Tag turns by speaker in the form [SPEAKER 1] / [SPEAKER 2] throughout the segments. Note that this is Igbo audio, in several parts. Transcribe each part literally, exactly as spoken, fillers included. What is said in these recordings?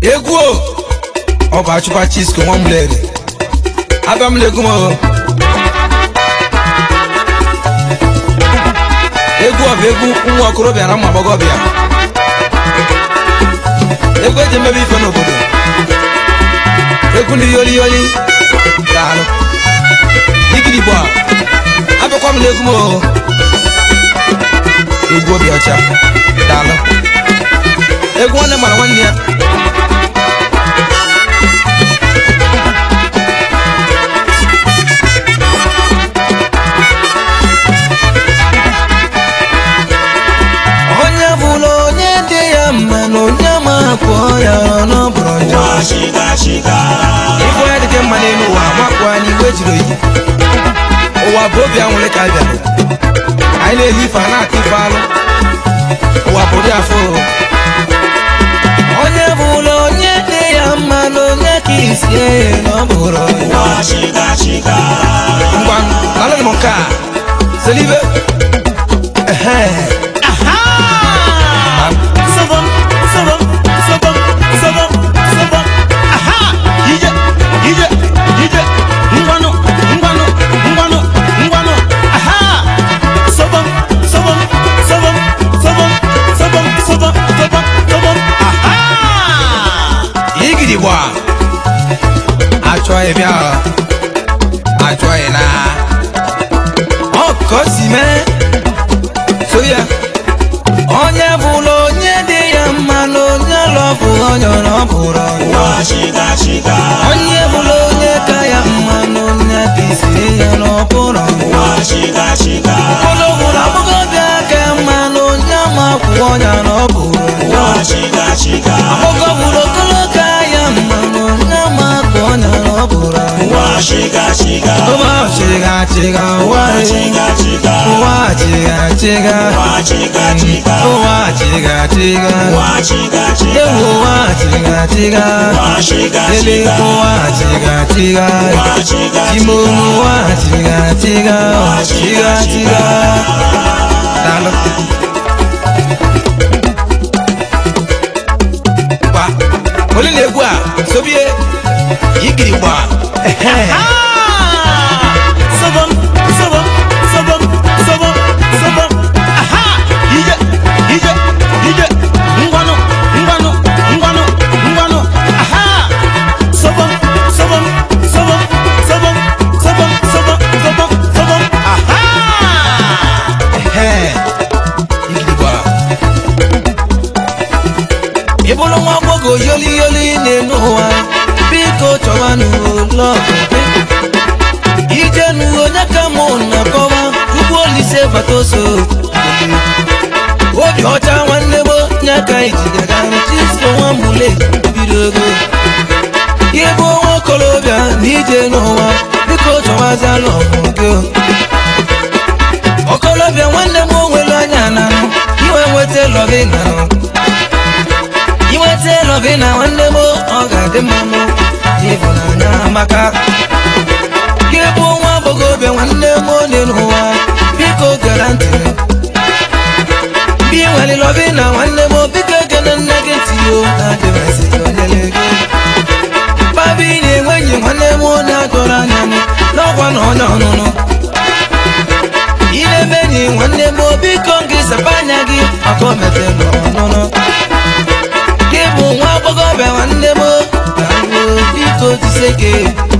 [SPEAKER 1] Egwu o ba chupa chisco nwa mlere abam legum o egwu o egwu nwa okorobịa na mmagbogobịa egwu eje mebe ife n'obodo egwu ndị yoli yoli daalụ digiri gbo abakwa m legum o egwu obi ọcha daalụ egwu nwanne mara nwanne ya kwa ya no bronja shika shika ifo ya dike mane no wa makwa ni wejiro yi o wa bobi anwule ka bia ai le hi fa na ti fa lo o wa bobi afo onye bulo onye de ya mano nya kisie no boro wa shika shika ngwan ala ni monka selive eh aha sabam sabam sabam sabam sabam aha ije ije ije ngwano ngwano ngwano ngwano aha sabam sabam sabam sabam sabam sabam sabam sabam aha igidi bwa achoy bia achoy na okosime soya onye bulo onye de ya mano nyalofu onye noburo wa shika shika onye bulo onye ka ya mano nyatisi ya noburo wa shika shika bulo bulo bugo bia ka mano nyama ku onye noburo wa shika shika bugo bulo bulo ka ya mano nyama ku onye noburo wa shika shika wa shika shika wa shika shika wa shika shika wa shika shika wa shika shika wa shika shika wa shika shika wa shika shika wa shika shika wa shika shika wa shika shika wa shika shika dalo ba oli legwu a sobie igiri gba sabam sabam sabam sabam sabam aha ije ije ije ngwano ngwano ngwano ngwano aha sabam sabam sabam sabam sabam sabam sabam sabam aha eh igiriba ibolo nwa bogo yoli yoli nenu wa biko chawanu lo ije nu onye ka mo na kowa ugbo lise batoso obi ọcha nwanne mo nyaka ijigaga chisko nwambule bidogo yebo nwokolobịa n'ije n'ụwa biko chọwaza lọgụ okolobịa nwanne m onwere anya na iwe nweta lọgị na iweta lọgị na nwanne m ọ ga-adị mma m ịbụnanya maka yebo nwa agbọghọbịa nwanne m onye n'ụwa biko gara ntị bi nwere lọbi na nwanne m biko gana nne gị tiyo na-adịrasị onyele gị babi na-enweghị nwanne m na-agọrọ anya m n'ọkwa na onye ọnụnụ ị na-emenyi nwanne m biko gị sapa anya gị maka o mete n'ọnụnụ gị bụ nwa agbọghọbịa nwanne m na biko jise gị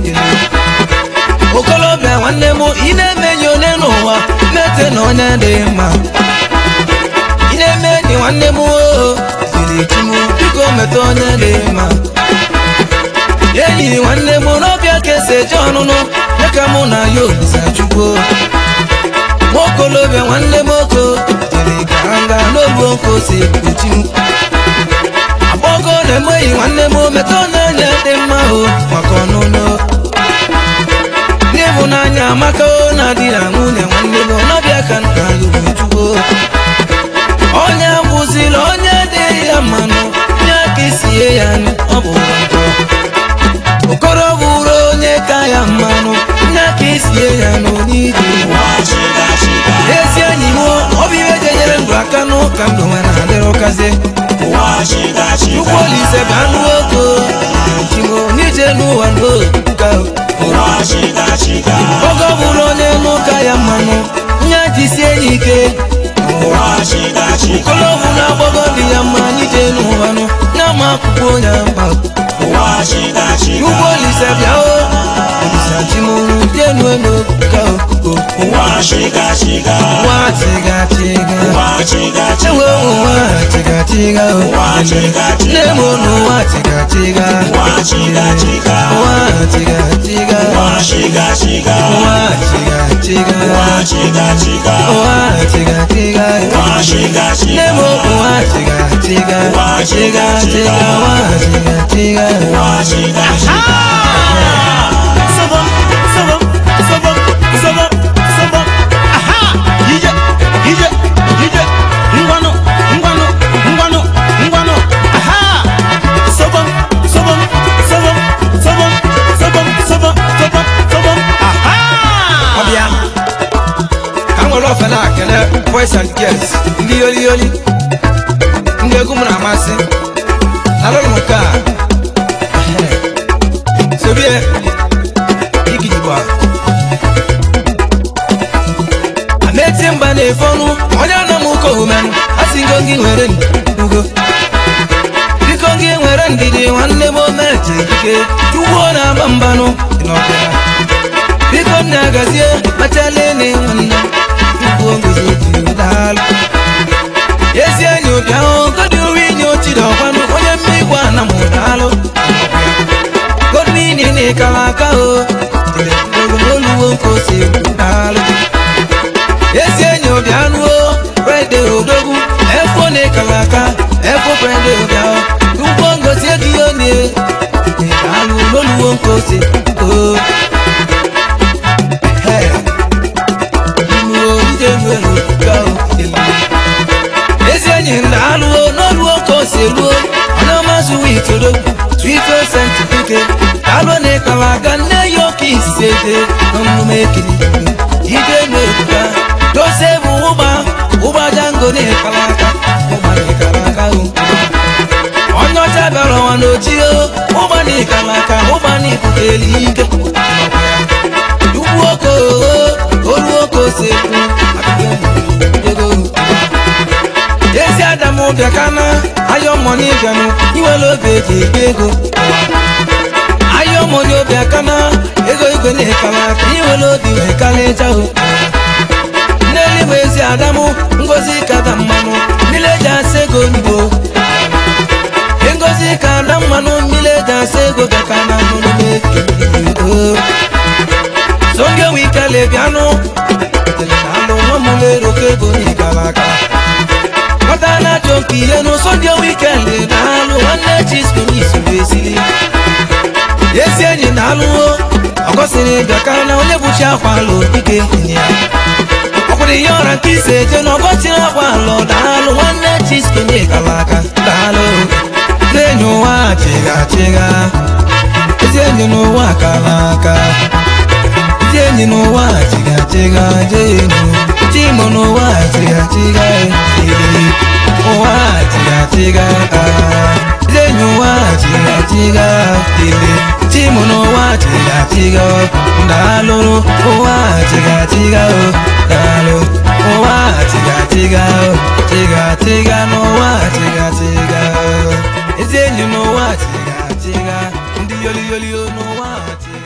[SPEAKER 1] okolobịa nwanne m ị na-emenyi onye n'ụwa mete na onye dị mma ị na-emenyi nwanne m jiri chimu biko mete onye dị mma enyi nwanne m n'ọbịa ka esi eje ọnụnụ dịka mụ na ya olisa chukwu nwaokolobịa nwanne m oko jiri gara nga n'olu nko si echimu agbọgo na-emeghị nwanne m mete onye dị mma o maka ọnụnụ n'ịhụnanya amaka na di na nwunye nwanne m n'ọbịa ka nna ya chukwu onye bụzila onye dị ya mmanụ ya ka isie ya ọ bụ nkọ okoro bụrụ onye ka ya mmanụ ya ka isie ya n'onide ezi enyi m obi iwe jenyere ndụ aka n'ụka ndụ nwere adịrị ụkazi Chukwu Olise bịa n'oko chimo n'ije n'ụwa n'oka oge ọbụla onye n'ụka ya mmanụ nye jisie ya ike okolobu na agbago dị ya mma n'ije n'ụwa nụ ya ma akwụkwọ onye mba Chukwu Olise bịa o Olise chimo n'ije n'ụka ụwa chiga chiga ewe ụwa chiga chiga nemo n'ụwa chiga chiga ụwa chiga chiga ụwa chiga chiga ụwa chiga chiga nemo ụwa chiga chiga chiga chiga ụwa chiga chiga
[SPEAKER 2] Sabam, sabam, sabam, sabam, sabam. Aha! Ije, ije, ije. Ngwano, ngwano, ngwano, ngwano. Aha! Sabam, sabam, sabam, sabam, sabam, sabam, sabam, sabam. Aha!
[SPEAKER 1] Obia, I'm all off and I can boys and girls. Lioli, lioli. Ngegumra masi. I don't know car. So yeah. Ametimba n'efonu onye na muko human asingo ngi nwere ngugo biko ngi nwere ndidi nwanne mo meje ike tuwo na bambano inobia biko nagazie machale ni nwanne tuwo ngozi dal yesi enyo bia o godu winyo chido kwanu onye mmigwa na mudalo god mini ni kalaka o esi enyi obianu o Friday odogu efo ne kalaka efo Friday obiao ugbo ngosi egiyo ne alu loluwo nkosi o hey imuo ije nwere gao esi enyi ndalu o noluwo nkosi eluo ona masu witodogu twifo certificate alu ne kalaka ne yo kisede nomu mekili ije nwere dose uba uba jango ne kalaka uba ne kalaka onyo tabero wanochio uba ne kalaka uba ne kutelike dubuoko oluoko seku ego esi adamu bekana ayo money ganu iwelo beje ego ayo money bekana ego ego ne kalaka iwelo diwe kaleja o Wezi Adamu ngozi kada mmanu mileja sego nibo ngozi kada mmanu mileja sego bekana nome songe wikale biano telano nomule rokego ni kalaka Matana chonki eno songe wikale nalo wane chisco ni subesili yesi enyi nalo akosini bekana onye bucha kwalo ike nya Okuri yora kise jeno gochira kwalo dalo wane chisco ni kalaka dalo Zenyo wa chiga chiga Zenyo no wa kalaka Zenyo no wa chiga chiga Zenyo Chimo no wa chiga chiga Wa chiga chiga Zenyo wa chiga chiga Chimo no wa chiga chiga Dalo wa chiga chiga Dalo wa chiga chiga Chiga chiga no wa chiga chiga Zenyu no wa chiga chiga Ndi yoli yoli no wa chiga